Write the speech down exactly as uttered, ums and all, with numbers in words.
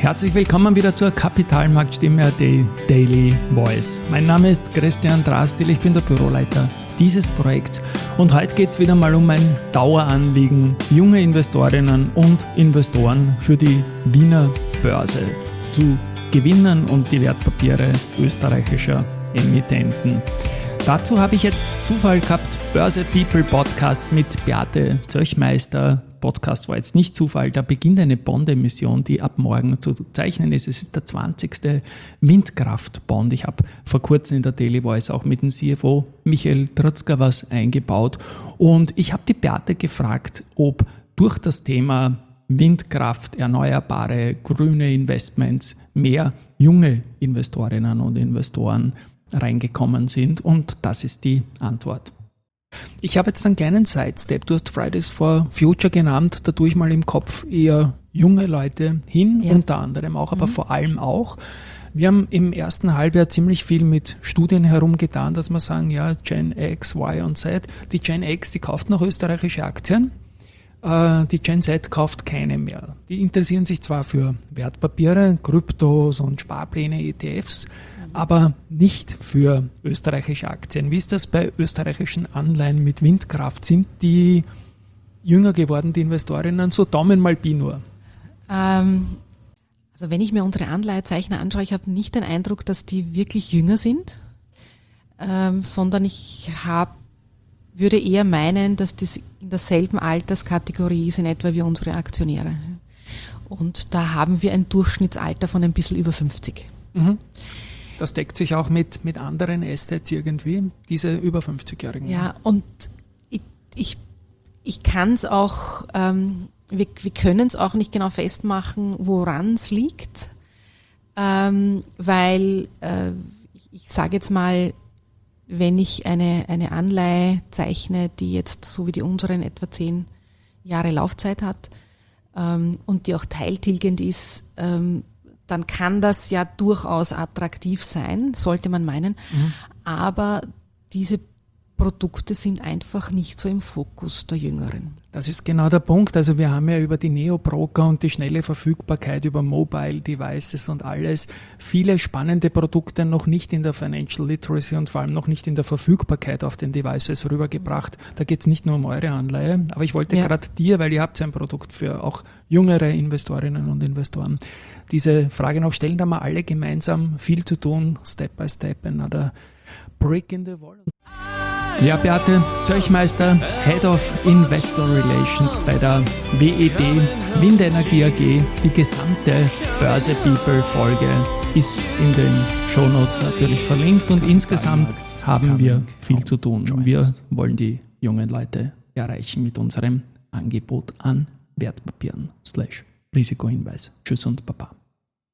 Herzlich willkommen wieder zur Kapitalmarktstimme A T Daily Voice. Mein Name ist Christian Drastil, ich bin der Büroleiter dieses Projekts und heute geht es wieder mal um ein Daueranliegen, junge Investorinnen und Investoren für die Wiener Börse zu gewinnen und die Wertpapiere österreichischer Emittenten. Dazu habe ich jetzt Zufall gehabt, Börse People Podcast mit Beate Zöchmeister. Podcast war jetzt nicht Zufall, da beginnt eine Bond-Emission, die ab morgen zu zeichnen ist. Es ist der zwanzigste Windkraft-Bond. Ich habe vor kurzem in der Daily Voice auch mit dem C F O Michael Trutzka was eingebaut und ich habe die Beate gefragt, ob durch das Thema Windkraft, erneuerbare, grüne Investments mehr junge Investorinnen und Investoren reingekommen sind und das ist die Antwort. Ich habe jetzt einen kleinen Sidestep, du hast Fridays for Future genannt, da tue ich mal im Kopf eher junge Leute hin, ja. Unter anderem auch, aber mhm. vor allem auch. Wir haben im ersten Halbjahr ziemlich viel mit Studien herumgetan, dass wir sagen, ja, Gen X, Y und Z. Die Gen X, die kauft noch österreichische Aktien, äh, die Gen Z kauft keine mehr. Die interessieren sich zwar für Wertpapiere, Kryptos und Sparpläne, E T Fs, aber nicht für österreichische Aktien. Wie ist das bei österreichischen Anleihen mit Windkraft? Sind die jünger geworden, die Investorinnen? So Daumen mal Pi nur. Ähm, also wenn ich mir unsere Anleihezeichner anschaue, ich habe nicht den Eindruck, dass die wirklich jünger sind, ähm, sondern ich hab, würde eher meinen, dass das in derselben Alterskategorie ist in etwa wie unsere Aktionäre. Und da haben wir ein Durchschnittsalter von ein bisschen über fünfzig. Mhm. Das deckt sich auch mit, mit anderen Assets irgendwie, diese über fünfzigjährigen. Ja, und ich, ich, ich kann es auch, ähm, wir, wir können es auch nicht genau festmachen, woran es liegt, ähm, weil äh, ich, ich sage jetzt mal, wenn ich eine, eine Anleihe zeichne, die jetzt so wie die unsere in etwa zehn Jahre Laufzeit hat ähm, und die auch teiltilgend ist, ähm, dann kann das ja durchaus attraktiv sein, sollte man meinen. Mhm. Aber diese Produkte sind einfach nicht so im Fokus der Jüngeren. Das ist genau der Punkt. Also wir haben ja über die Neo-Broker und die schnelle Verfügbarkeit über Mobile Devices und alles viele spannende Produkte noch nicht in der Financial Literacy und vor allem noch nicht in der Verfügbarkeit auf den Devices rübergebracht. Da geht es nicht nur um eure Anleihe, aber ich wollte ja. gerade dir, weil ihr habt ja ein Produkt für auch jüngere Investorinnen und Investoren, diese Frage noch stellen, da haben wir alle gemeinsam viel zu tun, Step by Step, another brick in the wall. Ja, Beate Zöchmeister, Head of Investor Relations bei der W E B Windenergie A G. Die gesamte Börse People Folge ist in den Shownotes natürlich verlinkt und insgesamt haben wir viel zu tun. Wir wollen die jungen Leute erreichen mit unserem Angebot an Wertpapieren slash Risikohinweis. Tschüss und Baba.